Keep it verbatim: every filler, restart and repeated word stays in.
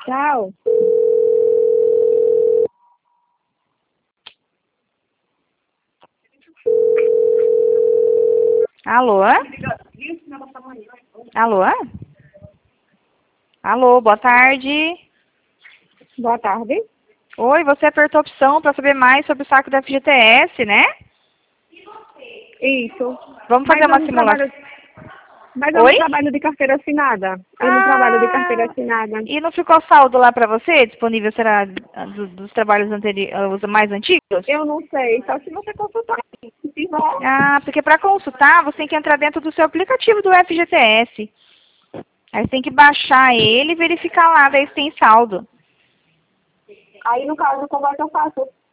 Tchau. Alô? Alô? Alô, boa tarde. Boa tarde. Oi, você apertou a opção para saber mais sobre o saco da F G T S, né? Isso. Vamos Mas fazer eu uma não simulação. trabalho, mas eu não Oi? trabalho de carteira assinada. Eu não trabalho de carteira assinada. E não ficou saldo lá para você? Disponível, será, do- dos trabalhos anteriores, os mais antigos? Eu não sei, só se você consultar. Se tiver, Ah, porque para consultar, você tem que entrar dentro do seu aplicativo do F G T S. Aí você tem que baixar ele e verificar lá, daí se tem saldo. aí no caso, como é que eu faço?